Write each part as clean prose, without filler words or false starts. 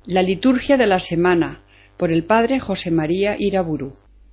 La liturgia de la semana, por el padre José María Iraburu.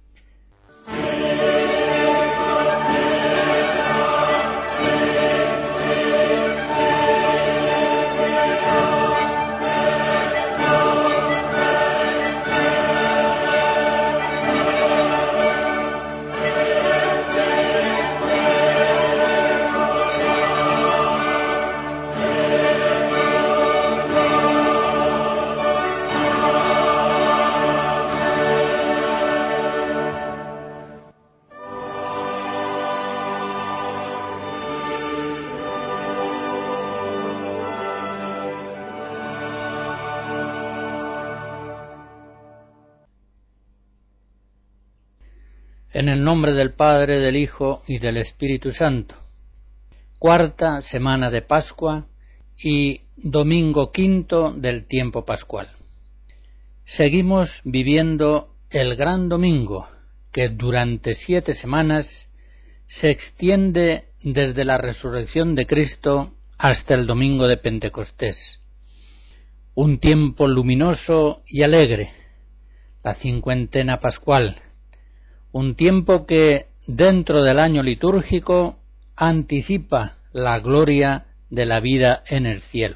En el nombre del Padre, del Hijo y del Espíritu Santo. Cuarta semana de Pascua y domingo quinto del tiempo pascual. Seguimos viviendo el gran domingo, que durante 7 semanas se extiende desde la resurrección de Cristo hasta el domingo de Pentecostés. Un tiempo luminoso y alegre, la cincuentena pascual. Un tiempo que, dentro del año litúrgico, anticipa la gloria de la vida en el cielo.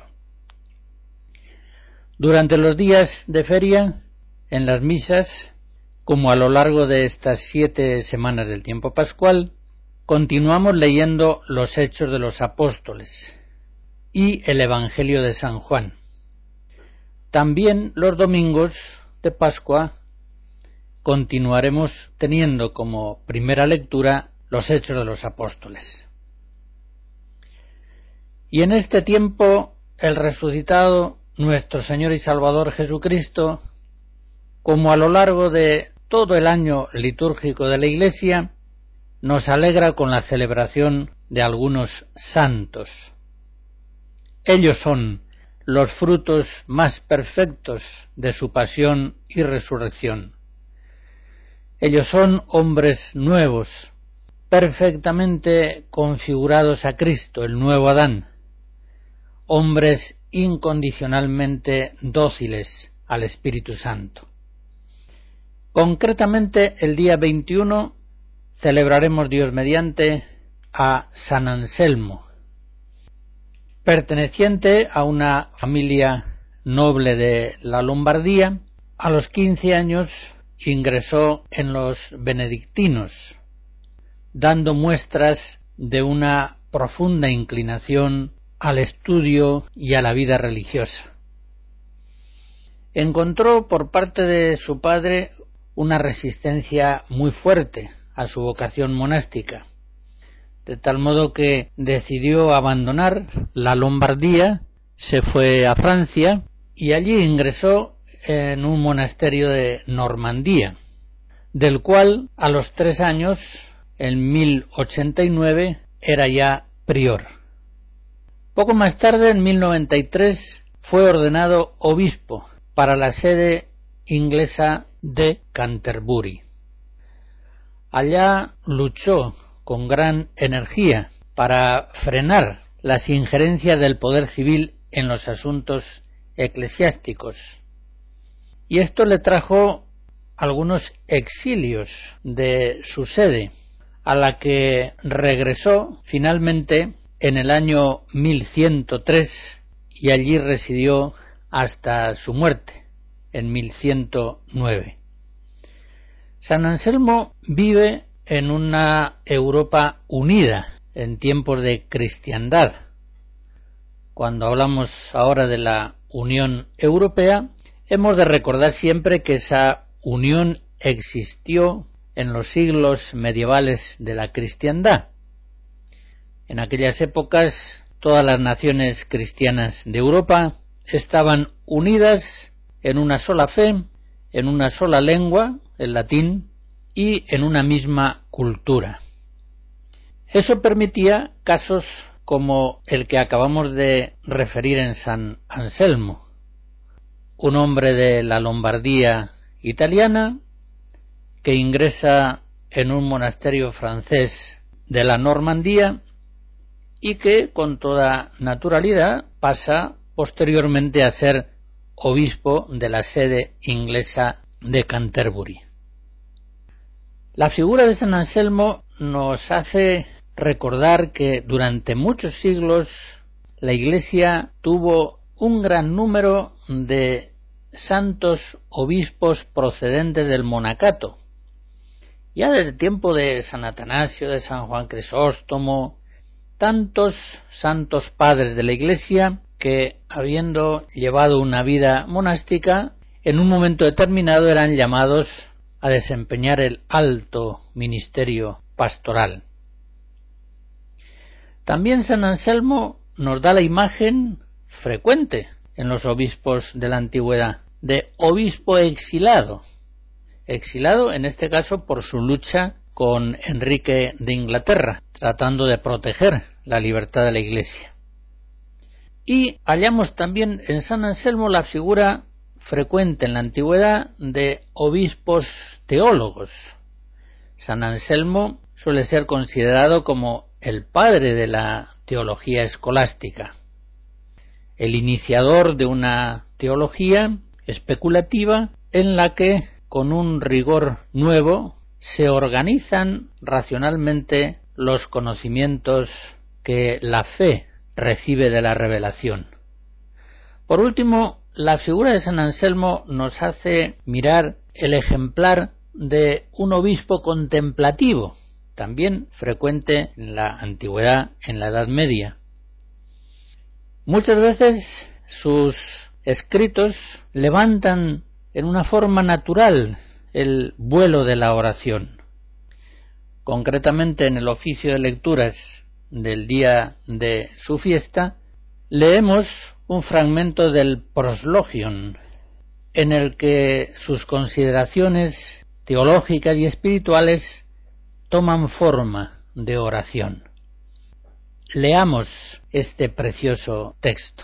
Durante los días de feria, en las misas, como a lo largo de estas 7 semanas del tiempo pascual, continuamos leyendo los Hechos de los Apóstoles y el Evangelio de San Juan. También los domingos de Pascua continuaremos teniendo como primera lectura los Hechos de los Apóstoles. Y en este tiempo el resucitado, nuestro Señor y Salvador Jesucristo, como a lo largo de todo el año litúrgico de la Iglesia, nos alegra con la celebración de algunos santos. Ellos son los frutos más perfectos de su pasión y resurrección. Ellos son hombres nuevos, perfectamente configurados a Cristo, el nuevo Adán, hombres incondicionalmente dóciles al Espíritu Santo. Concretamente, el día 21 celebraremos, Dios mediante, a San Anselmo, perteneciente a una familia noble de la Lombardía. A los 15 años ingresó en los benedictinos, dando muestras de una profunda inclinación al estudio y a la vida religiosa. Encontró por parte de su padre una resistencia muy fuerte a su vocación monástica, de tal modo que decidió abandonar la Lombardía, se fue a Francia y allí ingresó en un monasterio de Normandía, del cual a los 3 años, en 1089, era ya prior. Poco más tarde, en 1093, fue ordenado obispo para la sede inglesa de Canterbury. Allá luchó con gran energía para frenar las injerencias del poder civil en los asuntos eclesiásticos. Y esto le trajo algunos exilios de su sede, a la que regresó finalmente en el año 1103 y allí residió hasta su muerte, en 1109. San Anselmo vive en una Europa unida en tiempos de cristiandad. Cuando hablamos ahora de la Unión Europea, hemos de recordar siempre que esa unión existió en los siglos medievales de la cristiandad. En aquellas épocas, todas las naciones cristianas de Europa estaban unidas en una sola fe, en una sola lengua, el latín, y en una misma cultura. Eso permitía casos como el que acabamos de referir en San Anselmo, un hombre de la Lombardía italiana que ingresa en un monasterio francés de la Normandía y que con toda naturalidad pasa posteriormente a ser obispo de la sede inglesa de Canterbury. La figura de San Anselmo nos hace recordar que durante muchos siglos la Iglesia tuvo un gran número de santos obispos procedentes del monacato. Ya desde el tiempo de San Atanasio, de San Juan Crisóstomo, tantos santos padres de la Iglesia que, habiendo llevado una vida monástica, en un momento determinado eran llamados a desempeñar el alto ministerio pastoral. También San Anselmo nos da la imagen frecuente en los obispos de la antigüedad de obispo exilado en este caso por su lucha con Enrique de Inglaterra, tratando de proteger la libertad de la Iglesia. Y hallamos también en San Anselmo la figura frecuente en la antigüedad de obispos teólogos. San Anselmo suele ser considerado como el padre de la teología escolástica, el iniciador de una teología especulativa en la que, con un rigor nuevo, se organizan racionalmente los conocimientos que la fe recibe de la revelación. Por último, la figura de San Anselmo nos hace mirar el ejemplar de un obispo contemplativo, también frecuente en la antigüedad, en la Edad Media. Muchas veces sus escritos levantan en una forma natural el vuelo de la oración. Concretamente, en el oficio de lecturas del día de su fiesta, leemos un fragmento del Proslogion, en el que sus consideraciones teológicas y espirituales toman forma de oración. Leamos este precioso texto.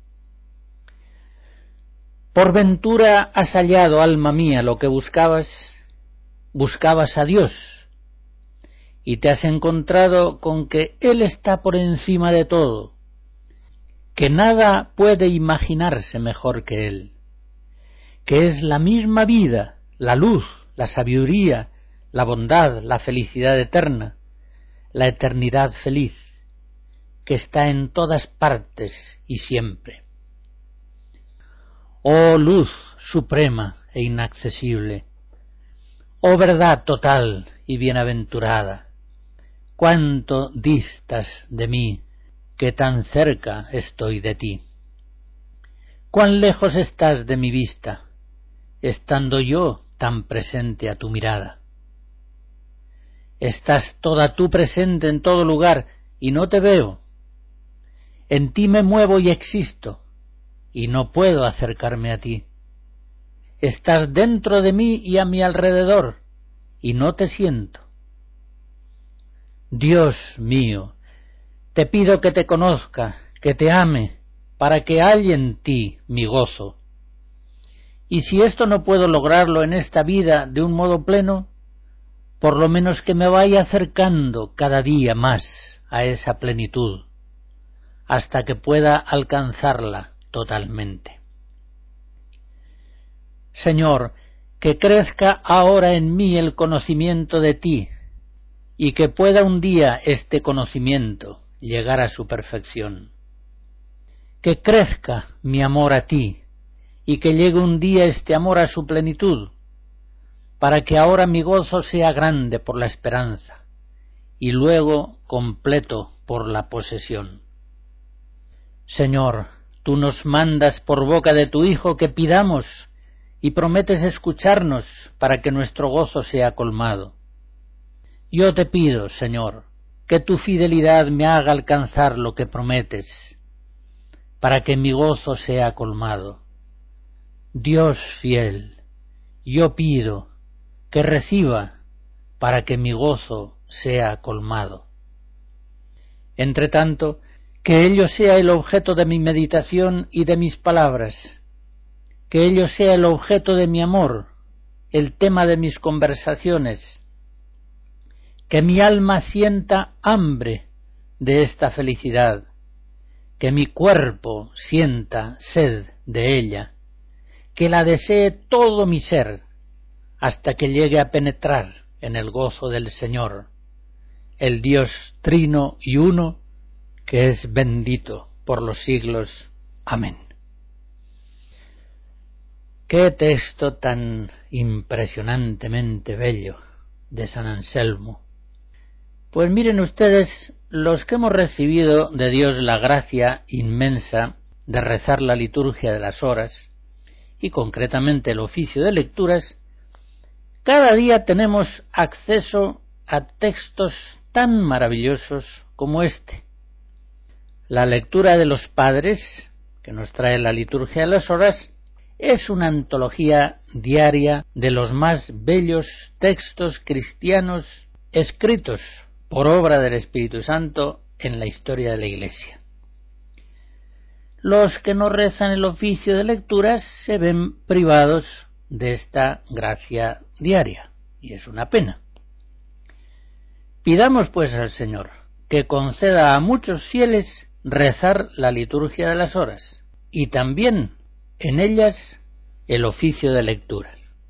¿Por ventura has hallado, alma mía, lo que buscabas? Buscabas a Dios, y te has encontrado con que Él está por encima de todo, que nada puede imaginarse mejor que Él, que es la misma vida, la luz, la sabiduría, la bondad, la felicidad eterna, la eternidad feliz, que está en todas partes y siempre. Oh luz suprema e inaccesible, oh verdad total y bienaventurada, cuánto distas de mí, que tan cerca estoy de ti. Cuán lejos estás de mi vista, estando yo tan presente a tu mirada. Estás toda tú presente en todo lugar y no te veo. En ti me muevo y existo, y no puedo acercarme a ti. Estás dentro de mí y a mi alrededor, y no te siento. Dios mío, te pido que te conozca, que te ame, para que halle en ti mi gozo. Y si esto no puedo lograrlo en esta vida de un modo pleno, por lo menos que me vaya acercando cada día más a esa plenitud, hasta que pueda alcanzarla totalmente. Señor, que crezca ahora en mí el conocimiento de ti, y que pueda un día este conocimiento llegar a su perfección. Que crezca mi amor a ti, y que llegue un día este amor a su plenitud, para que ahora mi gozo sea grande por la esperanza, y luego completo por la posesión. Señor, tú nos mandas por boca de tu Hijo que pidamos, y prometes escucharnos para que nuestro gozo sea colmado. Yo te pido, Señor, que tu fidelidad me haga alcanzar lo que prometes, para que mi gozo sea colmado. Dios fiel, yo pido que reciba para que mi gozo sea colmado. Entre tanto, que ello sea el objeto de mi meditación y de mis palabras, que ello sea el objeto de mi amor, el tema de mis conversaciones, que mi alma sienta hambre de esta felicidad, que mi cuerpo sienta sed de ella, que la desee todo mi ser, hasta que llegue a penetrar en el gozo del Señor, el Dios trino y uno, que es bendito por los siglos. Amén. Qué texto tan impresionantemente bello de San Anselmo. Pues miren ustedes, los que hemos recibido de Dios la gracia inmensa de rezar la liturgia de las horas, y concretamente el oficio de lecturas, cada día tenemos acceso a textos tan maravillosos como este. La lectura de los padres, que nos trae la liturgia de las horas, es una antología diaria de los más bellos textos cristianos escritos por obra del Espíritu Santo en la historia de la Iglesia. Los que no rezan el oficio de lecturas se ven privados de esta gracia diaria, y es una pena. Pidamos pues al Señor que conceda a muchos fieles rezar la liturgia de las horas, y también en ellas el oficio de lectura.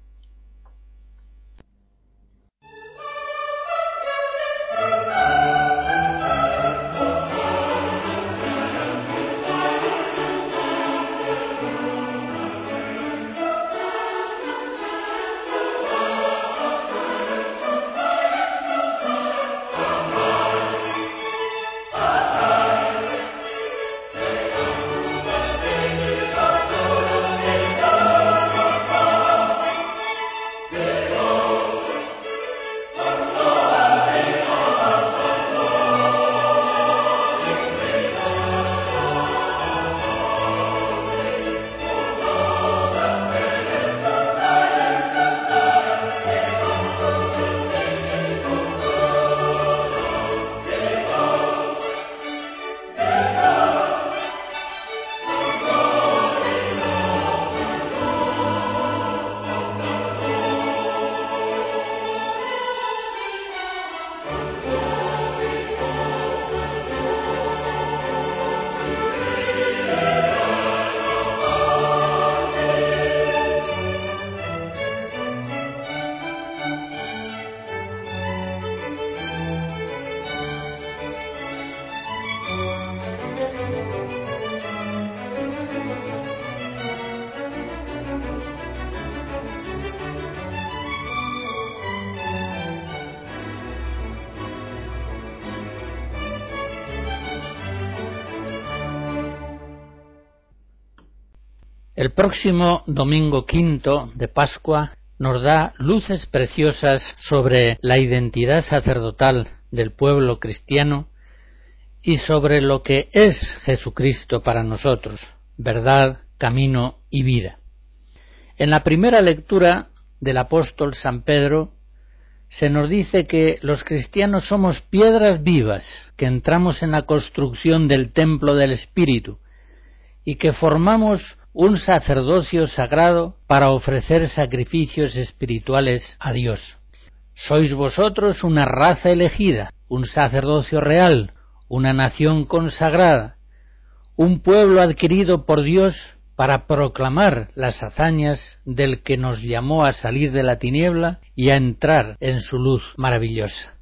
El próximo domingo quinto de Pascua nos da luces preciosas sobre la identidad sacerdotal del pueblo cristiano y sobre lo que es Jesucristo para nosotros, verdad, camino y vida. En la primera lectura del apóstol San Pedro se nos dice que los cristianos somos piedras vivas, que entramos en la construcción del templo del Espíritu y que formamos un sacerdocio sagrado para ofrecer sacrificios espirituales a Dios. Sois vosotros una raza elegida, un sacerdocio real, una nación consagrada, un pueblo adquirido por Dios para proclamar las hazañas del que nos llamó a salir de la tiniebla y a entrar en su luz maravillosa.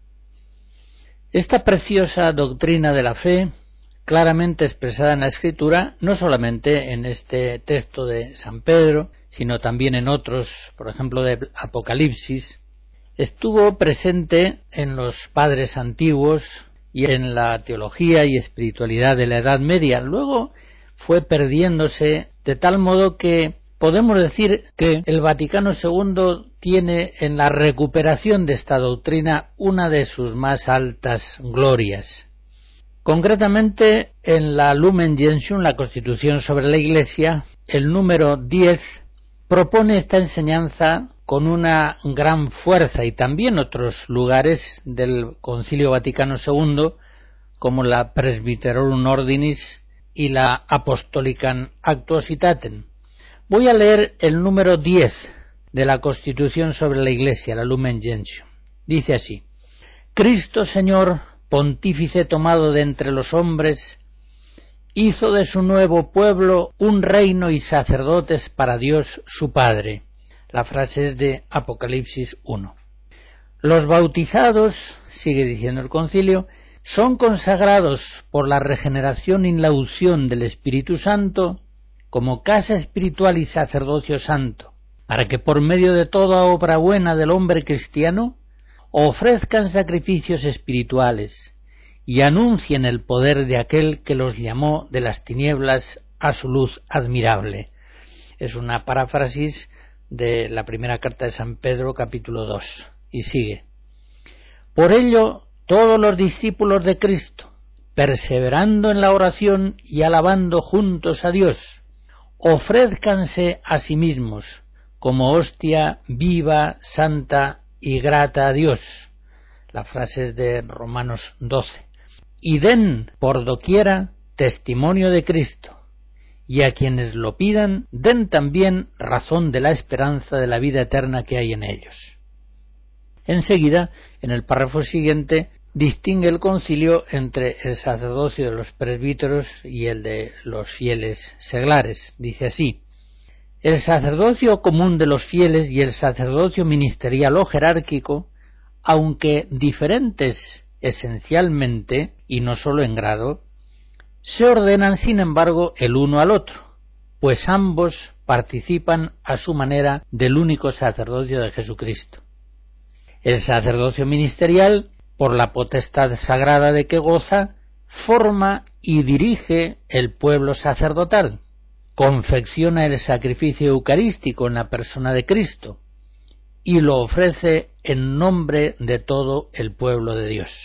Esta preciosa doctrina de la fe, claramente expresada en la Escritura, no solamente en este texto de San Pedro, sino también en otros, por ejemplo de Apocalipsis, estuvo presente en los padres antiguos y en la teología y espiritualidad de la Edad Media. Luego fue perdiéndose de tal modo que podemos decir que el Vaticano II tiene en la recuperación de esta doctrina una de sus más altas glorias. Concretamente, en la Lumen Gentium, la Constitución sobre la Iglesia, el número 10 propone esta enseñanza con una gran fuerza, y también otros lugares del Concilio Vaticano II, como la Presbyterorum Ordinis y la Apostolicam Actuositatem. Voy a leer el número 10 de la Constitución sobre la Iglesia, la Lumen Gentium. Dice así: Cristo Señor, pontífice tomado de entre los hombres, hizo de su nuevo pueblo un reino y sacerdotes para Dios su Padre. La frase es de Apocalipsis 1. Los bautizados, sigue diciendo el concilio, son consagrados por la regeneración y la unción del Espíritu Santo como casa espiritual y sacerdocio santo, para que por medio de toda obra buena del hombre cristiano ofrezcan sacrificios espirituales y anuncien el poder de aquel que los llamó de las tinieblas a su luz admirable. Es una paráfrasis de la primera carta de San Pedro, capítulo 2, y sigue. Por ello, todos los discípulos de Cristo, perseverando en la oración y alabando juntos a Dios, ofrézcanse a sí mismos como hostia viva, santa y grata a Dios. La frase es de Romanos 12. Y den por doquiera testimonio de Cristo, y a quienes lo pidan den también razón de la esperanza de la vida eterna que hay en ellos. Enseguida, en el párrafo siguiente, distingue el concilio entre el sacerdocio de los presbíteros y el de los fieles seglares. Dice así: el sacerdocio común de los fieles y el sacerdocio ministerial o jerárquico, aunque diferentes esencialmente y no sólo en grado, se ordenan sin embargo el uno al otro, pues ambos participan a su manera del único sacerdocio de Jesucristo. El sacerdocio ministerial, por la potestad sagrada de que goza, forma y dirige el pueblo sacerdotal, confecciona el sacrificio eucarístico en la persona de Cristo y lo ofrece en nombre de todo el pueblo de Dios.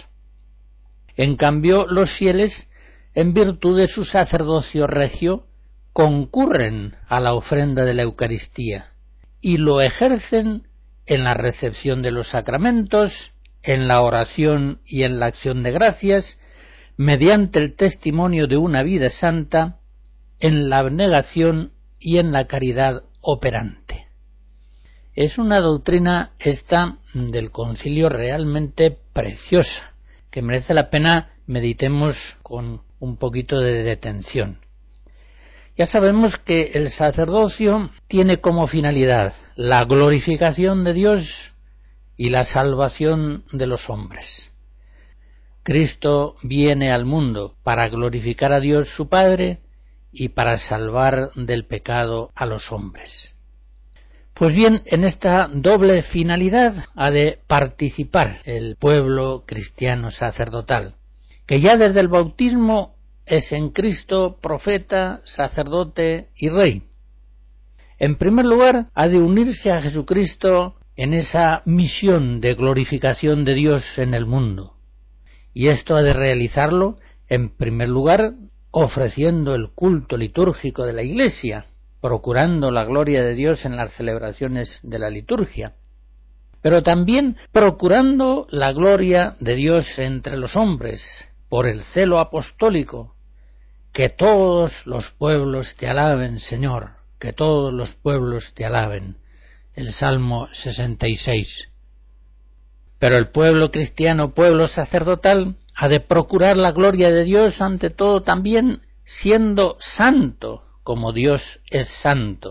En cambio, los fieles, en virtud de su sacerdocio regio, concurren a la ofrenda de la Eucaristía y lo ejercen en la recepción de los sacramentos, en la oración y en la acción de gracias, mediante el testimonio de una vida santa, en la abnegación y en la caridad operante. Es una doctrina esta del concilio realmente preciosa, que merece la pena meditemos con un poquito de detención. Ya sabemos que el sacerdocio tiene como finalidad la glorificación de Dios y la salvación de los hombres. Cristo viene al mundo para glorificar a Dios su Padre y para salvar del pecado a los hombres. Pues bien, en esta doble finalidad ha de participar el pueblo cristiano sacerdotal, que ya desde el bautismo es en Cristo profeta, sacerdote y rey. En primer lugar, ha de unirse a Jesucristo en esa misión de glorificación de Dios en el mundo. Y esto ha de realizarlo, en primer lugar, ofreciendo el culto litúrgico de la Iglesia, procurando la gloria de Dios en las celebraciones de la liturgia, pero también procurando la gloria de Dios entre los hombres, por el celo apostólico. Que todos los pueblos te alaben, Señor, que todos los pueblos te alaben. El Salmo 66. Pero el pueblo cristiano, pueblo sacerdotal, ha de procurar la gloria de Dios ante todo también siendo santo, como Dios es santo.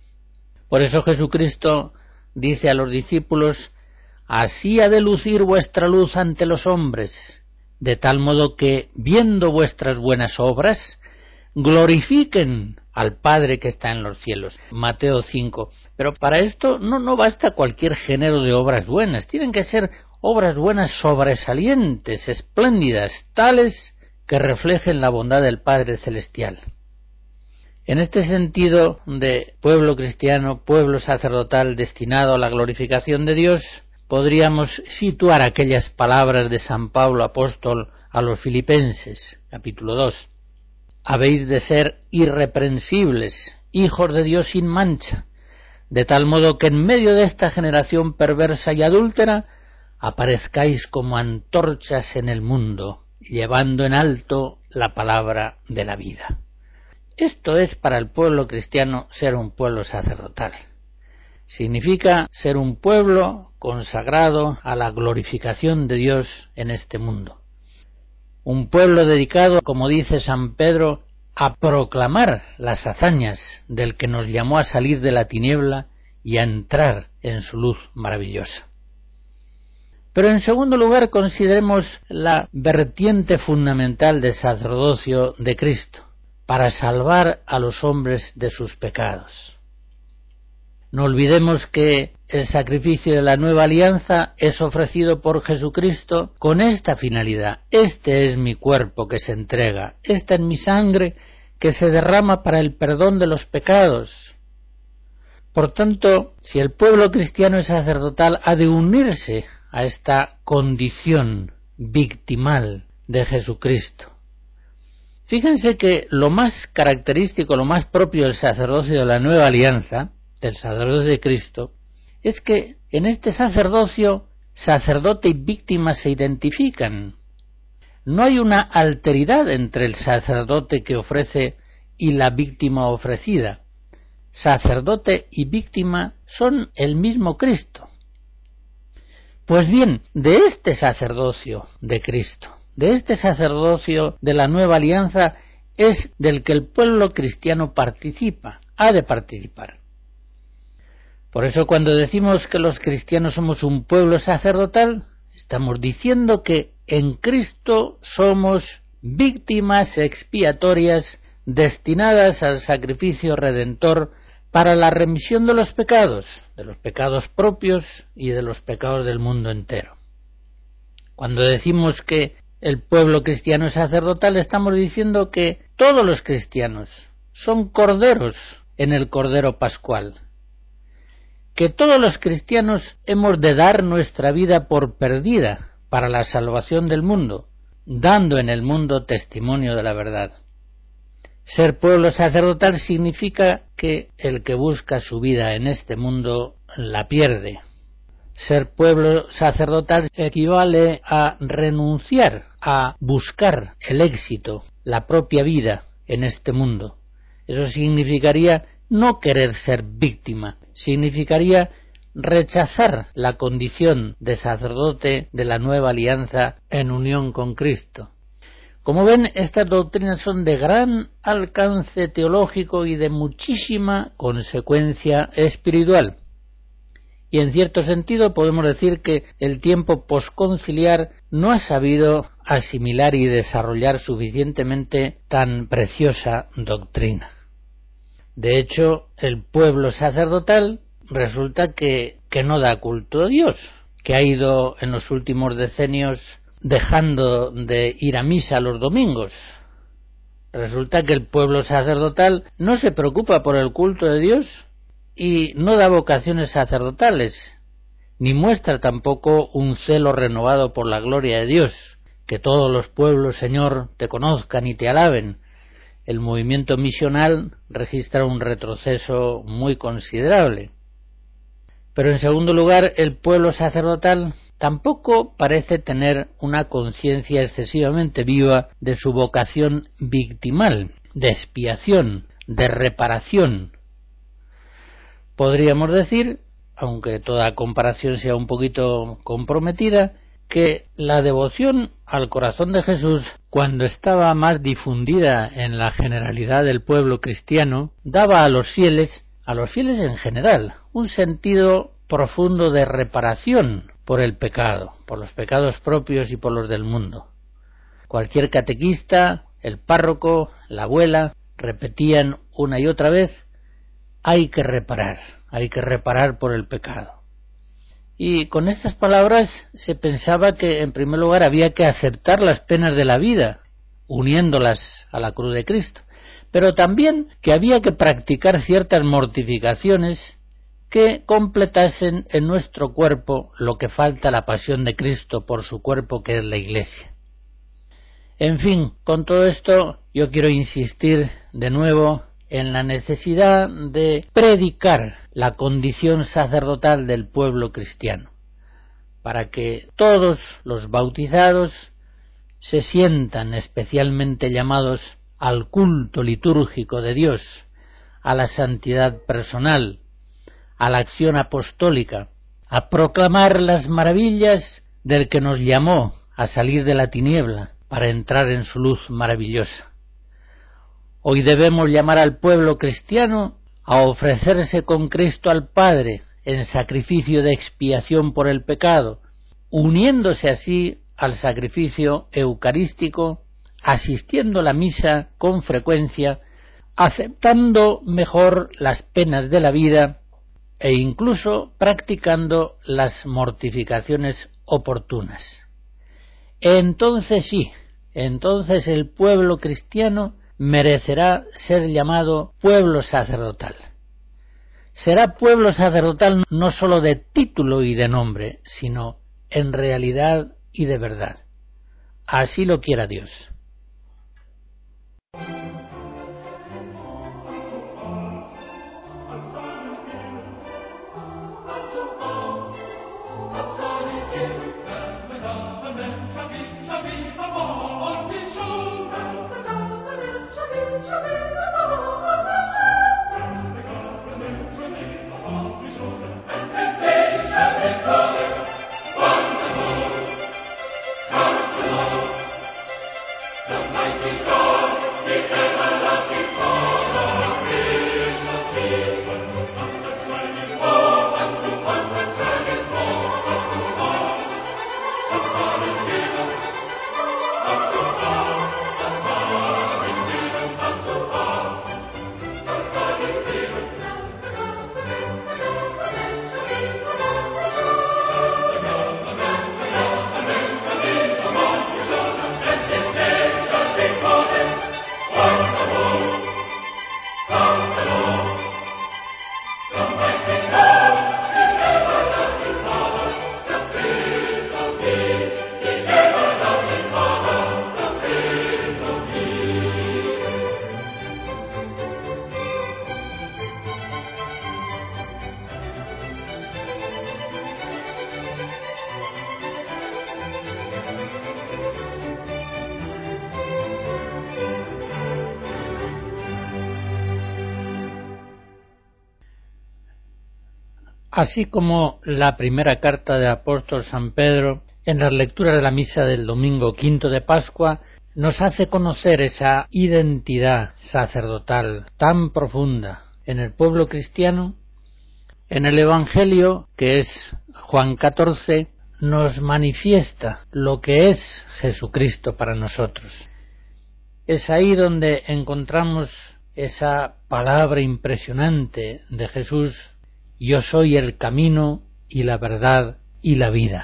Por eso Jesucristo dice a los discípulos: así ha de lucir vuestra luz ante los hombres, de tal modo que, viendo vuestras buenas obras, glorifiquen al Padre que está en los cielos. Mateo 5. Pero para esto no basta cualquier género de obras buenas, tienen que ser obras buenas sobresalientes, espléndidas, tales que reflejen la bondad del Padre Celestial. En este sentido de pueblo cristiano, pueblo sacerdotal destinado a la glorificación de Dios, podríamos situar aquellas palabras de San Pablo apóstol a los Filipenses, capítulo 2. Habéis de ser irreprensibles, hijos de Dios sin mancha, de tal modo que en medio de esta generación perversa y adúltera aparezcáis como antorchas en el mundo, llevando en alto la palabra de la vida. Esto es para el pueblo cristiano ser un pueblo sacerdotal. Significa ser un pueblo consagrado a la glorificación de Dios en este mundo. Un pueblo dedicado, como dice San Pedro, a proclamar las hazañas del que nos llamó a salir de la tiniebla y a entrar en su luz maravillosa. Pero en segundo lugar consideremos la vertiente fundamental del sacerdocio de Cristo, para salvar a los hombres de sus pecados. No olvidemos que el sacrificio de la nueva alianza es ofrecido por Jesucristo con esta finalidad: este es mi cuerpo que se entrega, esta es mi sangre que se derrama para el perdón de los pecados. Por tanto, si el pueblo cristiano y sacerdotal ha de unirse a esta condición victimal de Jesucristo. Fíjense que lo más característico, lo más propio del sacerdocio de la nueva alianza, del sacerdocio de Cristo, es que en este sacerdocio sacerdote y víctima se identifican. No hay una alteridad entre el sacerdote que ofrece y la víctima ofrecida. Sacerdote y víctima son el mismo Cristo. Pues bien, de este sacerdocio de Cristo, de este sacerdocio de la nueva alianza, es del que el pueblo cristiano participa, ha de participar. Por eso cuando decimos que los cristianos somos un pueblo sacerdotal, estamos diciendo que en Cristo somos víctimas expiatorias destinadas al sacrificio redentor para la remisión de los pecados propios y de los pecados del mundo entero. Cuando decimos que el pueblo cristiano es sacerdotal, estamos diciendo que todos los cristianos son corderos en el Cordero Pascual, que todos los cristianos hemos de dar nuestra vida por perdida para la salvación del mundo, dando en el mundo testimonio de la verdad. Ser pueblo sacerdotal significa que el que busca su vida en este mundo la pierde. Ser pueblo sacerdotal equivale a renunciar a buscar el éxito, la propia vida en este mundo. Eso significaría no querer ser víctima, significaría rechazar la condición de sacerdote de la nueva alianza en unión con Cristo. Como ven, estas doctrinas son de gran alcance teológico y de muchísima consecuencia espiritual. Y en cierto sentido podemos decir que el tiempo posconciliar no ha sabido asimilar y desarrollar suficientemente tan preciosa doctrina. De hecho, el pueblo sacerdotal resulta que no da culto a Dios, que ha ido en los últimos decenios dejando de ir a misa los domingos. Resulta que el pueblo sacerdotal no se preocupa por el culto de Dios y no da vocaciones sacerdotales, ni muestra tampoco un celo renovado por la gloria de Dios. Que todos los pueblos, Señor, te conozcan y te alaben. El movimiento misional registra un retroceso muy considerable. Pero en segundo lugar, el pueblo sacerdotal tampoco parece tener una conciencia excesivamente viva de su vocación victimal, de expiación, de reparación. Podríamos decir, aunque toda comparación sea un poquito comprometida, que la devoción al corazón de Jesús, cuando estaba más difundida en la generalidad del pueblo cristiano, daba a los fieles en general, un sentido profundo de reparación por el pecado, por los pecados propios y por los del mundo. Cualquier catequista, el párroco, la abuela, repetían una y otra vez: hay que reparar por el pecado. Y con estas palabras se pensaba que en primer lugar había que aceptar las penas de la vida, uniéndolas a la cruz de Cristo, pero también que había que practicar ciertas mortificaciones que completasen en nuestro cuerpo lo que falta a la pasión de Cristo por su cuerpo, que es la Iglesia. En fin, con todo esto yo quiero insistir de nuevo en la necesidad de predicar la condición sacerdotal del pueblo cristiano, para que todos los bautizados se sientan especialmente llamados al culto litúrgico de Dios, a la santidad personal, a la acción apostólica, a proclamar las maravillas del que nos llamó a salir de la tiniebla para entrar en su luz maravillosa. Hoy debemos llamar al pueblo cristiano a ofrecerse con Cristo al Padre en sacrificio de expiación por el pecado, uniéndose así al sacrificio eucarístico, asistiendo a la misa con frecuencia, aceptando mejor las penas de la vida e incluso practicando las mortificaciones oportunas. Entonces sí, entonces el pueblo cristiano merecerá ser llamado pueblo sacerdotal. Será pueblo sacerdotal no sólo de título y de nombre, sino en realidad y de verdad. Así lo quiera Dios. Así como la primera carta del apóstol San Pedro, en las lecturas de la misa del domingo quinto de Pascua, nos hace conocer esa identidad sacerdotal tan profunda en el pueblo cristiano, en el Evangelio, que es Juan 14, nos manifiesta lo que es Jesucristo para nosotros. Es ahí donde encontramos esa palabra impresionante de Jesús: yo soy el camino y la verdad y la vida.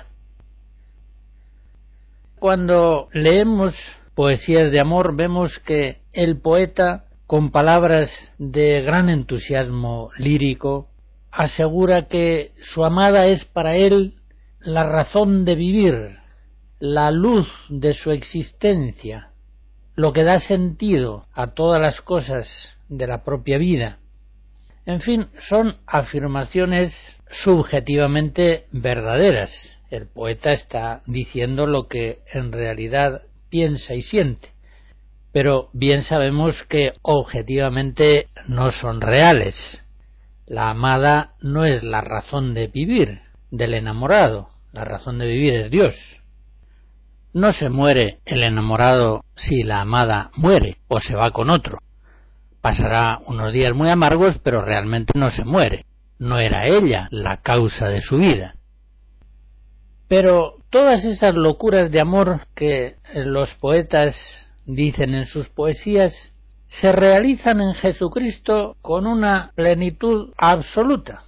Cuando leemos poesías de amor, vemos que el poeta, con palabras de gran entusiasmo lírico, asegura que su amada es para él la razón de vivir, la luz de su existencia, lo que da sentido a todas las cosas de la propia vida. En fin, son afirmaciones subjetivamente verdaderas. El poeta está diciendo lo que en realidad piensa y siente, pero bien sabemos que objetivamente no son reales. La amada no es la razón de vivir del enamorado, la razón de vivir es Dios. No se muere el enamorado si la amada muere o se va con otro. Pasará unos días muy amargos, pero realmente no se muere. No era ella la causa de su vida. Pero todas esas locuras de amor que los poetas dicen en sus poesías se realizan en Jesucristo con una plenitud absoluta.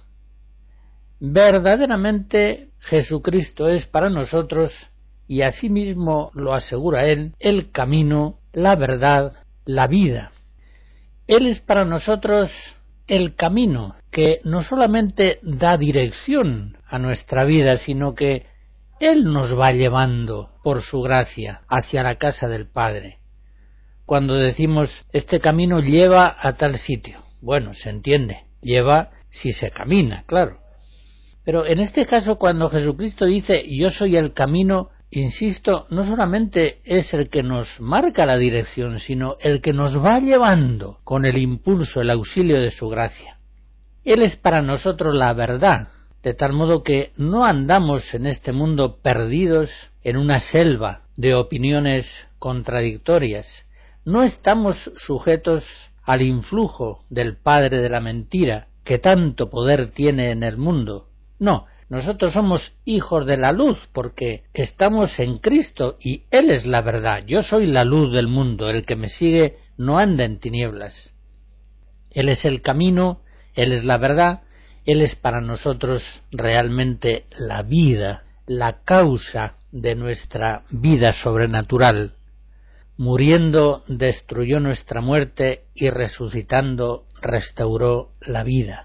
Verdaderamente Jesucristo es para nosotros, y asimismo lo asegura Él, el camino, la verdad, la vida. Él es para nosotros el camino que no solamente da dirección a nuestra vida, sino que Él nos va llevando por su gracia hacia la casa del Padre. Cuando decimos este camino lleva a tal sitio, bueno, se entiende, lleva si se camina, claro. Pero en este caso, cuando Jesucristo dice yo soy el camino, insisto, no solamente es el que nos marca la dirección, sino el que nos va llevando con el impulso, el auxilio de su gracia. Él es para nosotros la verdad, de tal modo que no andamos en este mundo perdidos en una selva de opiniones contradictorias, No estamos sujetos al influjo del padre de la mentira, que tanto poder tiene en el mundo. No, nosotros somos hijos de la luz, porque estamos en Cristo y Él es la verdad. Yo soy la luz del mundo, el que me sigue no anda en tinieblas. Él es el camino, Él es la verdad, Él es para nosotros realmente la vida, la causa de nuestra vida sobrenatural. Muriendo destruyó nuestra muerte y resucitando restauró la vida.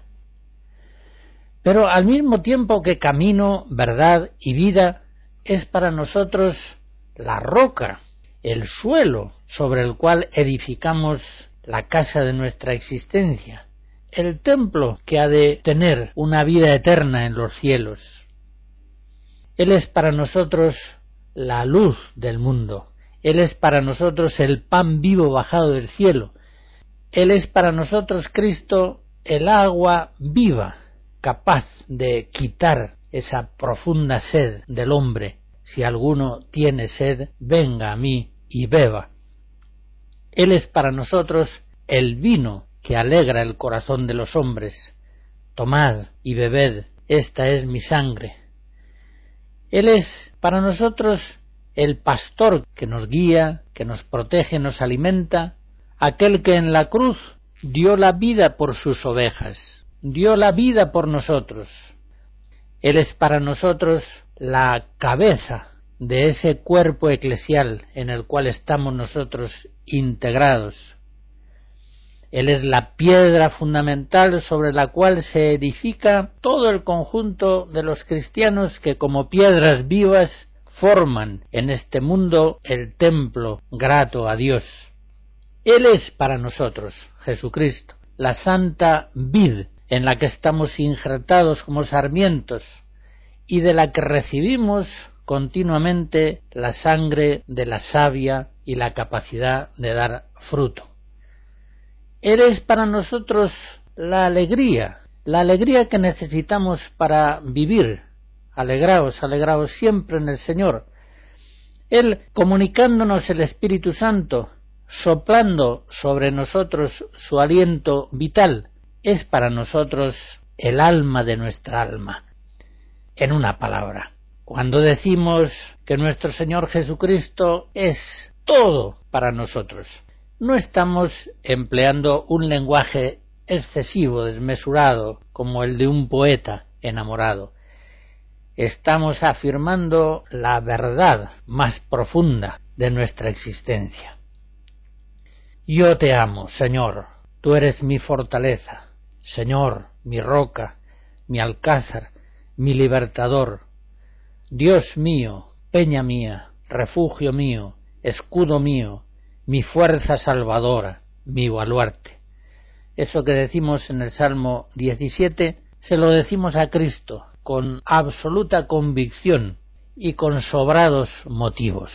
Pero al mismo tiempo que camino, verdad y vida, es para nosotros la roca, el suelo sobre el cual edificamos la casa de nuestra existencia, el templo que ha de tener una vida eterna en los cielos. Él es para nosotros la luz del mundo, Él es para nosotros el pan vivo bajado del cielo, Él es para nosotros, Cristo, el agua viva, capaz de quitar esa profunda sed del hombre. Si alguno tiene sed, venga a mí y beba. Él es para nosotros el vino que alegra el corazón de los hombres. Tomad y bebed, esta es mi sangre. Él es para nosotros el pastor que nos guía, que nos protege, nos alimenta, aquel que en la cruz dio la vida por sus ovejas, dio la vida por nosotros. Él es para nosotros la cabeza de ese cuerpo eclesial en el cual estamos nosotros integrados. Él es la piedra fundamental sobre la cual se edifica todo el conjunto de los cristianos que como piedras vivas forman en este mundo el templo grato a Dios. Él es para nosotros, Jesucristo, la santa vid en la que estamos injertados como sarmientos y de la que recibimos continuamente la sangre de la savia y la capacidad de dar fruto. Él es para nosotros la alegría que necesitamos para vivir. Alegraos, alegraos siempre en el Señor. Él, comunicándonos el Espíritu Santo, soplando sobre nosotros su aliento vital, es para nosotros el alma de nuestra alma. En una palabra, cuando decimos que nuestro Señor Jesucristo es todo para nosotros, no estamos empleando un lenguaje excesivo, desmesurado, como el de un poeta enamorado. Estamos afirmando la verdad más profunda de nuestra existencia. Yo te amo, Señor, tú eres mi fortaleza, Señor, mi roca, mi alcázar, mi libertador, Dios mío, peña mía, refugio mío, escudo mío, mi fuerza salvadora, mi baluarte. Eso que decimos en el Salmo 17, se lo decimos a Cristo con absoluta convicción y con sobrados motivos.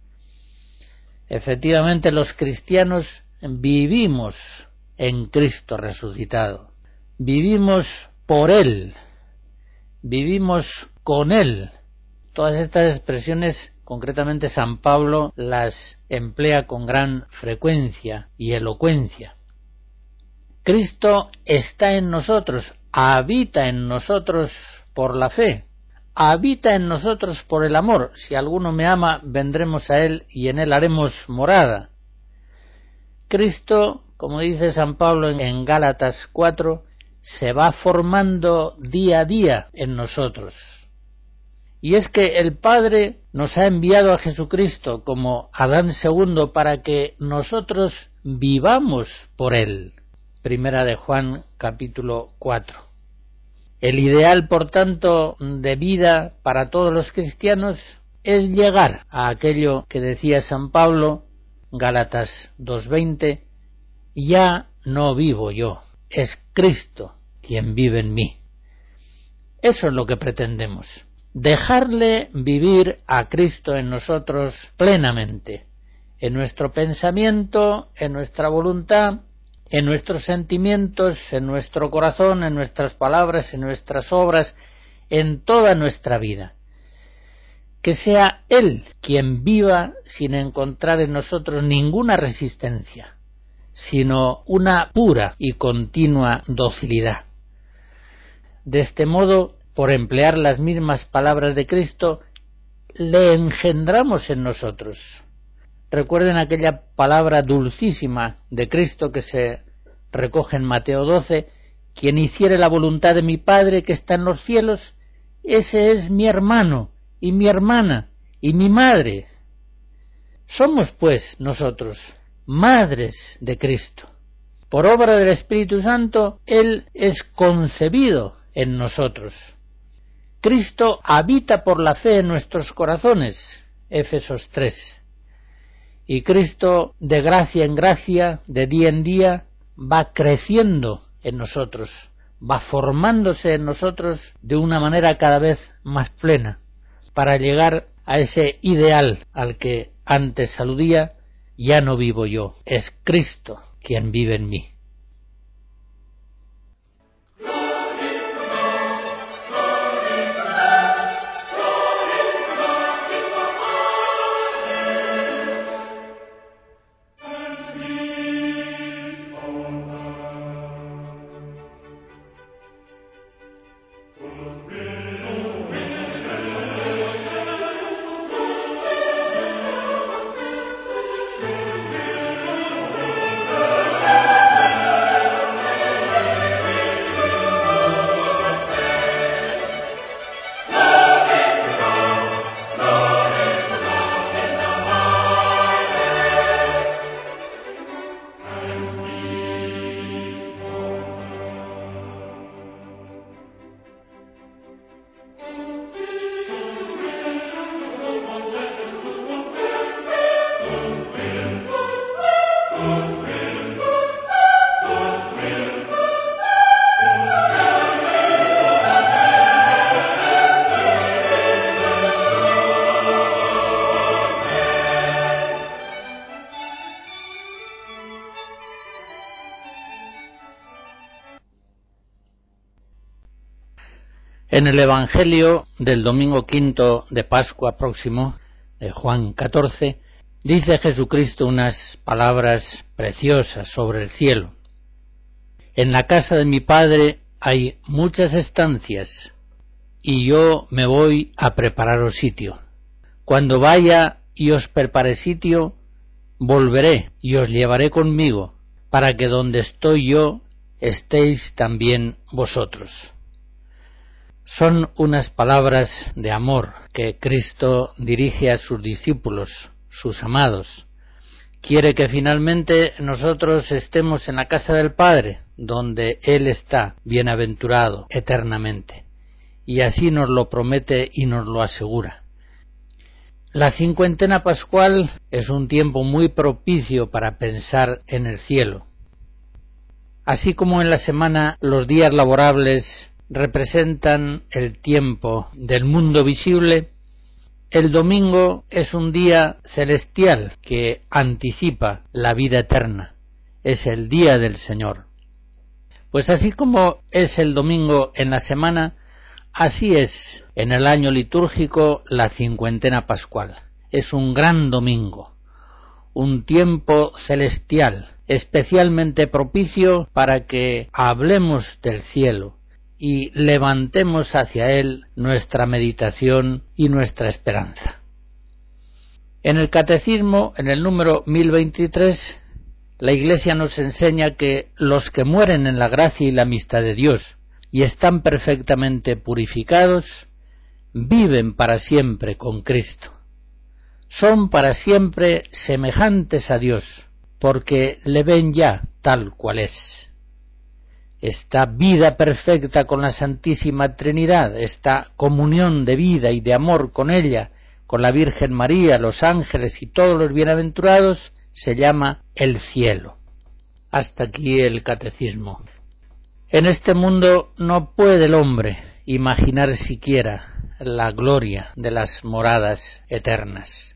Efectivamente, los cristianos vivimos en Cristo resucitado, vivimos por Él, vivimos con Él. Todas estas expresiones, concretamente San Pablo las emplea con gran frecuencia y elocuencia. Cristo está en nosotros, habita en nosotros por la fe, habita en nosotros por el amor. Si alguno me ama, vendremos a Él y en Él haremos morada. Cristo, como dice San Pablo en Gálatas 4, se va formando día a día en nosotros. Y es que el Padre nos ha enviado a Jesucristo como Adán II para que nosotros vivamos por Él. Primera de Juan, capítulo 4. El ideal, por tanto, de vida para todos los cristianos es llegar a aquello que decía San Pablo, Gálatas 2:20, ya no vivo yo, es Cristo quien vive en mí. Eso es lo que pretendemos, dejarle vivir a Cristo en nosotros plenamente, en nuestro pensamiento, en nuestra voluntad, en nuestros sentimientos, en nuestro corazón, en nuestras palabras, en nuestras obras, en toda nuestra vida. que sea Él quien viva sin encontrar en nosotros ninguna resistencia, sino una pura y continua docilidad. De este modo, por emplear las mismas palabras de Cristo, le engendramos en nosotros. Recuerden aquella palabra dulcísima de Cristo que se recoge en Mateo 12: quien hiciere la voluntad de mi Padre que está en los cielos, ese es mi hermano y mi hermana y mi madre. Somos, pues, nosotros madres de Cristo. Por obra del Espíritu Santo, Él es concebido en nosotros. Cristo habita por la fe en nuestros corazones, Éfesos 3. Y Cristo, de gracia en gracia, de día en día, va creciendo en nosotros, va formándose en nosotros de una manera cada vez más plena, para llegar a ese ideal al que antes aludía: ya no vivo yo, es Cristo quien vive en mí. En el Evangelio del domingo quinto de Pascua próximo, de Juan 14, dice Jesucristo unas palabras preciosas sobre el cielo. En la casa de mi Padre hay muchas estancias, y yo me voy a prepararos sitio. Cuando vaya y os prepare sitio, volveré y os llevaré conmigo, para que donde estoy yo, estéis también vosotros. Son unas palabras de amor que Cristo dirige a sus discípulos, sus amados. Quiere que finalmente nosotros estemos en la casa del Padre, donde Él está bienaventurado eternamente. Y así nos lo promete y nos lo asegura. La cincuentena pascual es un tiempo muy propicio para pensar en el cielo. Así como en la semana los días laborables representan el tiempo del mundo visible, el domingo es un día celestial que anticipa la vida eterna. Es el día del Señor. Pues así como es el domingo en la semana, así es en el año litúrgico la cincuentena pascual. Es un gran domingo, un tiempo celestial, especialmente propicio para que hablemos del cielo y levantemos hacia él nuestra meditación y nuestra esperanza. En el Catecismo, en el número 1023, la Iglesia nos enseña que los que mueren en la gracia y la amistad de Dios y están perfectamente purificados, viven para siempre con Cristo. Son para siempre semejantes a Dios, porque le ven ya tal cual es. Esta vida perfecta con la Santísima Trinidad, esta comunión de vida y de amor con ella, con la Virgen María, los ángeles y todos los bienaventurados, se llama el cielo. Hasta aquí el Catecismo. En este mundo no puede el hombre imaginar siquiera la gloria de las moradas eternas.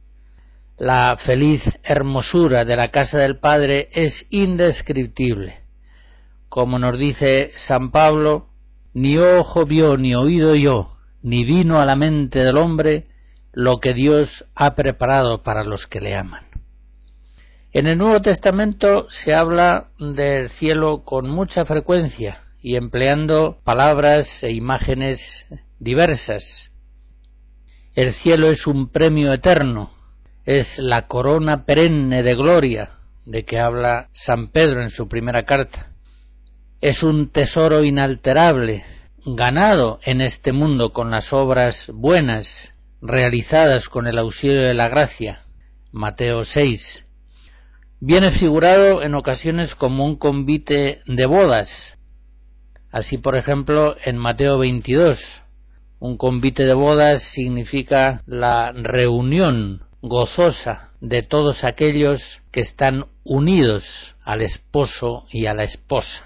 La feliz hermosura de la casa del Padre es indescriptible. Como nos dice San Pablo, ni ojo vio ni oído oyó, ni vino a la mente del hombre lo que Dios ha preparado para los que le aman. En el Nuevo Testamento se habla del cielo con mucha frecuencia y empleando palabras e imágenes diversas. El cielo es un premio eterno, es la corona perenne de gloria de que habla San Pedro en su primera carta. Es un tesoro inalterable, ganado en este mundo con las obras buenas, realizadas con el auxilio de la gracia. Mateo 6. Viene figurado en ocasiones como un convite de bodas. Así, por ejemplo, en Mateo 22, un convite de bodas significa la reunión gozosa de todos aquellos que están unidos al esposo y a la esposa.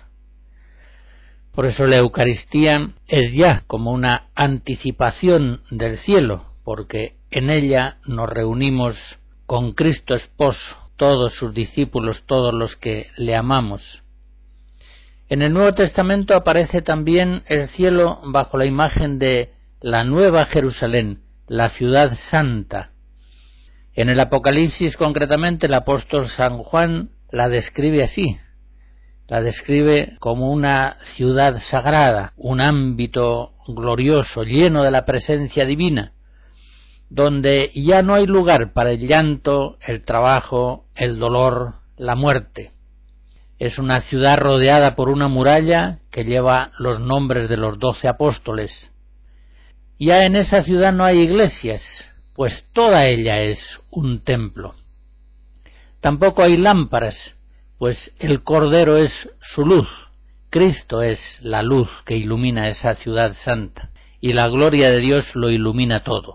Por eso la Eucaristía es ya como una anticipación del cielo, porque en ella nos reunimos con Cristo esposo, todos sus discípulos, todos los que le amamos. En el Nuevo Testamento aparece también el cielo bajo la imagen de la Nueva Jerusalén, la ciudad santa. En el Apocalipsis, concretamente, el apóstol San Juan la describe así. La describe como una ciudad sagrada, un ámbito glorioso, lleno de la presencia divina, donde ya no hay lugar para el llanto, el trabajo, el dolor, la muerte. Es una ciudad rodeada por una muralla que lleva los nombres de los 12 apóstoles. Ya en esa ciudad no hay iglesias, pues toda ella es un templo. Tampoco hay lámparas, pues el Cordero es su luz. Cristo es la luz que ilumina esa ciudad santa, y la gloria de Dios lo ilumina todo.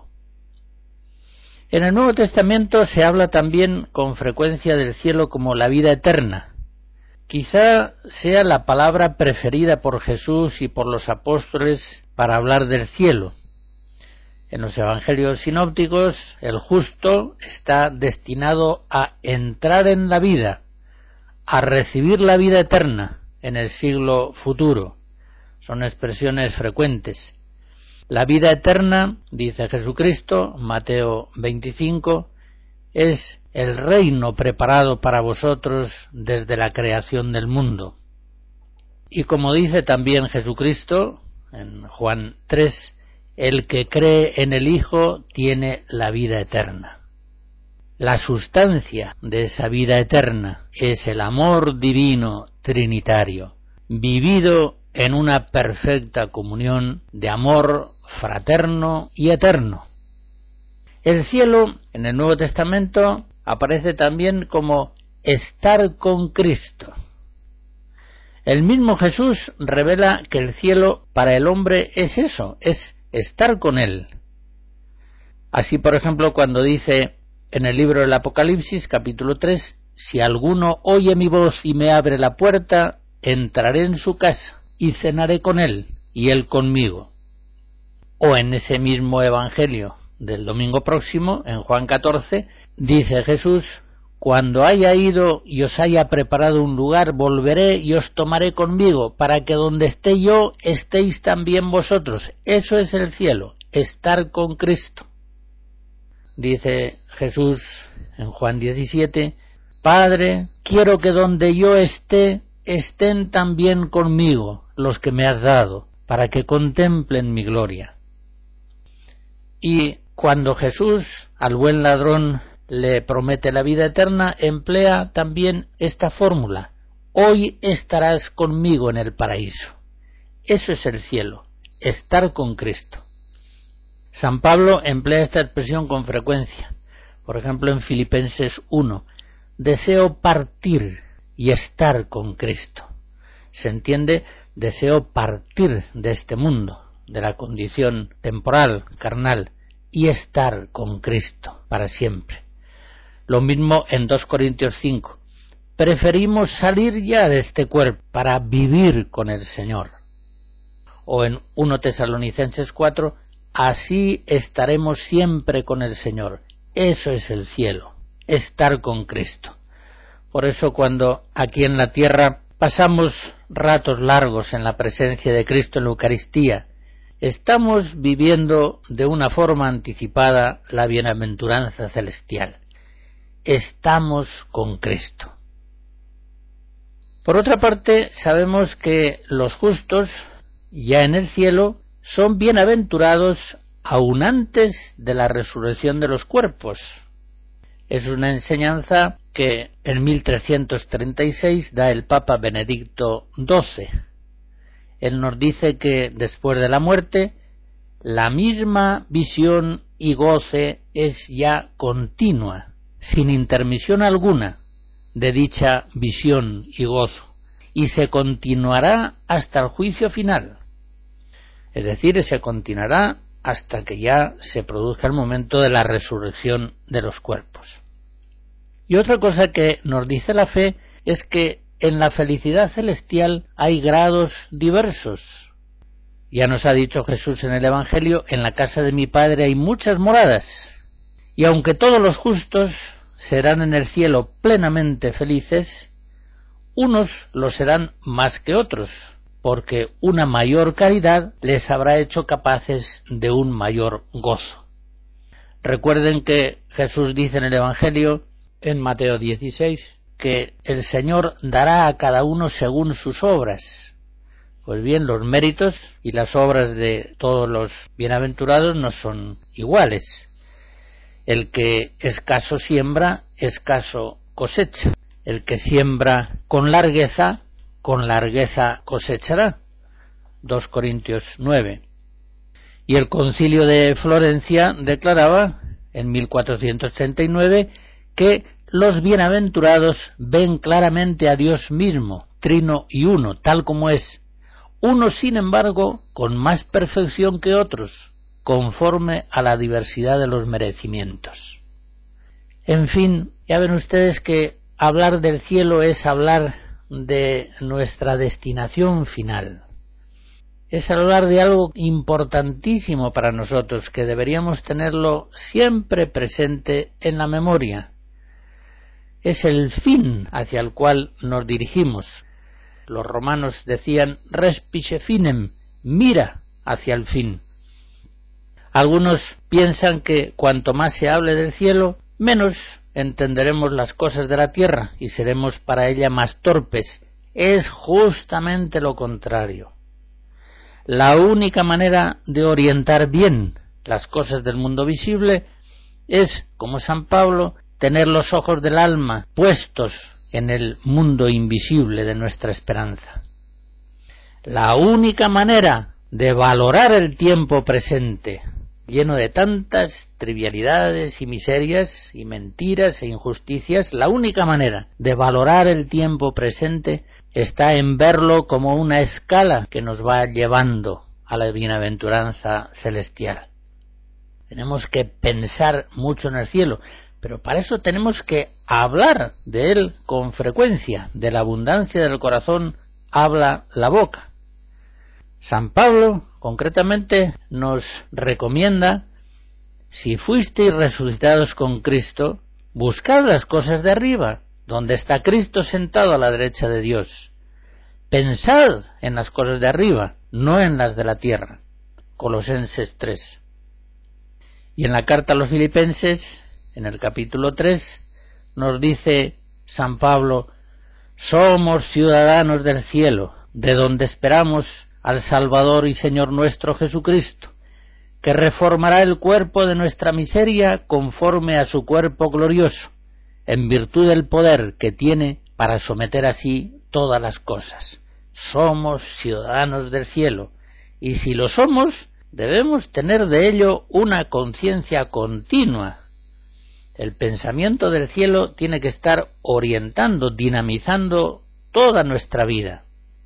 En el Nuevo Testamento se habla también con frecuencia del cielo como la vida eterna. Quizá sea la palabra preferida por Jesús y por los apóstoles para hablar del cielo. En los evangelios sinópticos, el justo está destinado a entrar en la vida, a recibir la vida eterna en el siglo futuro. Son expresiones frecuentes. La vida eterna, dice Jesucristo, Mateo 25, es el reino preparado para vosotros desde la creación del mundo. Y como dice también Jesucristo, en Juan 3, el que cree en el Hijo tiene la vida eterna. La sustancia de esa vida eterna es el amor divino trinitario, vivido en una perfecta comunión de amor fraterno y eterno. El cielo, en el Nuevo Testamento, aparece también como estar con Cristo. El mismo Jesús revela que el cielo para el hombre es eso, es estar con Él. Así, por ejemplo, cuando dice en el libro del Apocalipsis, capítulo 3, si alguno oye mi voz y me abre la puerta, entraré en su casa y cenaré con él y él conmigo. O en ese mismo evangelio del domingo próximo, en Juan 14, dice Jesús, cuando haya ido y os haya preparado un lugar, volveré y os tomaré conmigo, para que donde esté yo, estéis también vosotros. Eso es el cielo, estar con Cristo. Dice Jesús en Juan 17, Padre, quiero que donde yo esté, estén también conmigo los que me has dado, para que contemplen mi gloria. Y cuando Jesús al buen ladrón le promete la vida eterna, emplea también esta fórmula: hoy estarás conmigo en el paraíso. Eso es el cielo, estar con Cristo. San Pablo emplea esta expresión con frecuencia. Por ejemplo, en Filipenses 1, deseo partir y estar con Cristo. Se entiende, deseo partir de este mundo, de la condición temporal, carnal, y estar con Cristo para siempre. Lo mismo en 2 Corintios 5. Preferimos salir ya de este cuerpo para vivir con el Señor. O en 1 Tesalonicenses 4, así estaremos siempre con el Señor. Eso es el cielo, estar con Cristo. Por eso cuando aquí en la tierra pasamos ratos largos en la presencia de Cristo en la Eucaristía estamos viviendo de una forma anticipada la bienaventuranza celestial. Estamos con Cristo. Por otra parte, sabemos que los justos, ya en el cielo, son bienaventurados aún antes de la resurrección de los cuerpos. Es una enseñanza que en 1336 da el Papa Benedicto XII. Él nos dice que después de la muerte, la misma visión y goce es ya continua, sin intermisión alguna de dicha visión y gozo, y se continuará hasta el juicio final. Es decir, se continuará hasta que ya se produzca el momento de la resurrección de los cuerpos. Y otra cosa que nos dice la fe es que en la felicidad celestial hay grados diversos. Ya nos ha dicho Jesús en el Evangelio: en la casa de mi Padre hay muchas moradas. Y aunque todos los justos serán en el cielo plenamente felices, unos lo serán más que otros, porque una mayor caridad les habrá hecho capaces de un mayor gozo. Recuerden que Jesús dice en el Evangelio, en Mateo 16, que el Señor dará a cada uno según sus obras. Pues bien, los méritos y las obras de todos los bienaventurados no son iguales. El que escaso siembra, escaso cosecha. El que siembra con largueza cosechará. 2 Corintios 9. Y el Concilio de Florencia declaraba en 1439 que los bienaventurados ven claramente a Dios mismo, trino y uno, tal como es, unos sin embargo con más perfección que otros, conforme a la diversidad de los merecimientos. En fin, ya ven ustedes que hablar del cielo es hablar de nuestra destinación final. Es hablar de algo importantísimo para nosotros, que deberíamos tenerlo siempre presente en la memoria. Es el fin hacia el cual nos dirigimos. Los romanos decían respice finem, mira hacia el fin. Algunos piensan que cuanto más se hable del cielo, menos entenderemos las cosas de la tierra y seremos para ella más torpes. Es justamente lo contrario. La única manera de orientar bien las cosas del mundo visible es, como San Pablo, tener los ojos del alma puestos en el mundo invisible de nuestra esperanza. La única manera de valorar el tiempo presente, lleno de tantas trivialidades y miserias y mentiras e injusticias, la única manera de valorar el tiempo presente está en verlo como una escala que nos va llevando a la bienaventuranza celestial. Tenemos que pensar mucho en el cielo, pero para eso tenemos que hablar de él con frecuencia. De la abundancia del corazón habla la boca. San Pablo, concretamente, nos recomienda: si fuisteis resucitados con Cristo, buscad las cosas de arriba, donde está Cristo sentado a la derecha de Dios. Pensad en las cosas de arriba, no en las de la tierra. Colosenses 3. Y en la carta a los Filipenses, en el capítulo 3, nos dice San Pablo: somos ciudadanos del cielo, de donde esperamos al Salvador y Señor nuestro Jesucristo, que reformará el cuerpo de nuestra miseria conforme a su cuerpo glorioso, en virtud del poder que tiene para someter así todas las cosas. Somos ciudadanos del cielo, y si lo somos, debemos tener de ello una conciencia continua. El pensamiento del cielo tiene que estar orientando, dinamizando toda nuestra vida.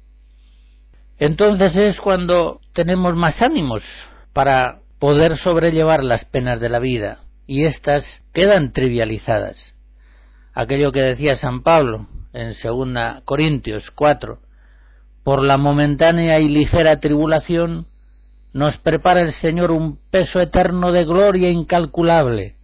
Entonces es cuando tenemos más ánimos para poder sobrellevar las penas de la vida, y éstas quedan trivializadas. Aquello que decía San Pablo en 2 Corintios 4, por la momentánea y ligera tribulación nos prepara el Señor un peso eterno de gloria incalculable.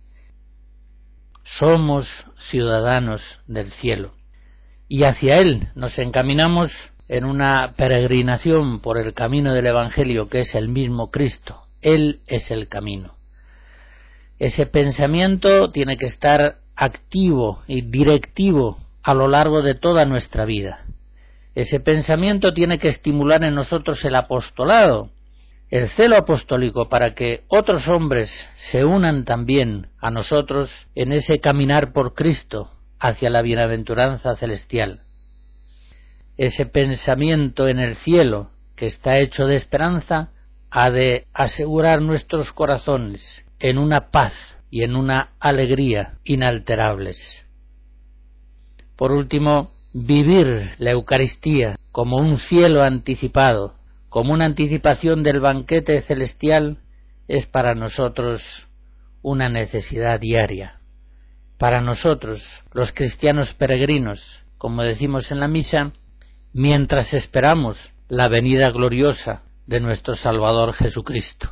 Somos ciudadanos del cielo, y hacia él nos encaminamos en una peregrinación por el camino del Evangelio, que es el mismo Cristo. Él es el camino. Ese pensamiento tiene que estar activo y directivo a lo largo de toda nuestra vida. Ese pensamiento tiene que estimular en nosotros el apostolado, el celo apostólico, para que otros hombres se unan también a nosotros en ese caminar por Cristo hacia la bienaventuranza celestial. Ese pensamiento en el cielo, que está hecho de esperanza, ha de asegurar nuestros corazones en una paz y en una alegría inalterables. Por último, vivir la Eucaristía como un cielo anticipado, como una anticipación del banquete celestial, es para nosotros una necesidad diaria. Para nosotros, los cristianos peregrinos, como decimos en la misa, mientras esperamos la venida gloriosa de nuestro Salvador Jesucristo.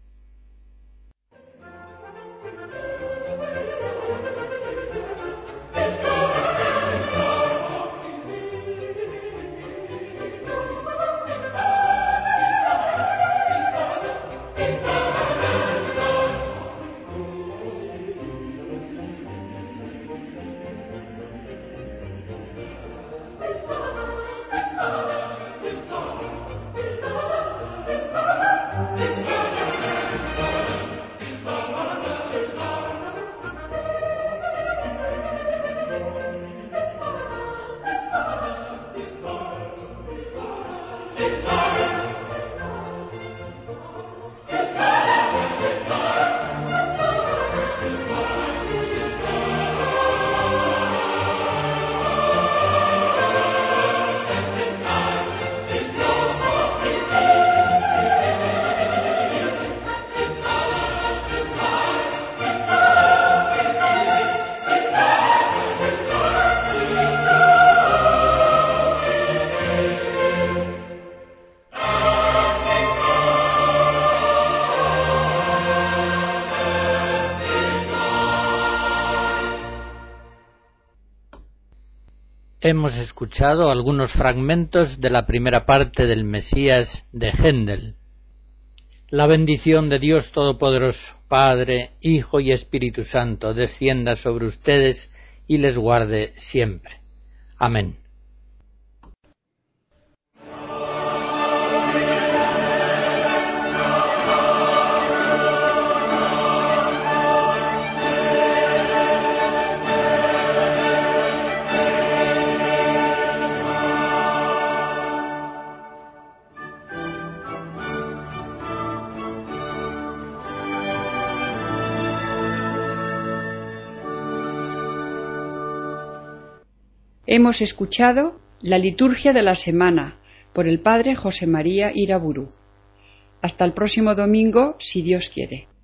Hemos escuchado algunos fragmentos de la primera parte del Mesías de Händel. La bendición de Dios Todopoderoso, Padre, Hijo y Espíritu Santo, descienda sobre ustedes y les guarde siempre. Amén. Hemos escuchado la liturgia de la semana por el Padre José María Iraburu. Hasta el próximo domingo, si Dios quiere.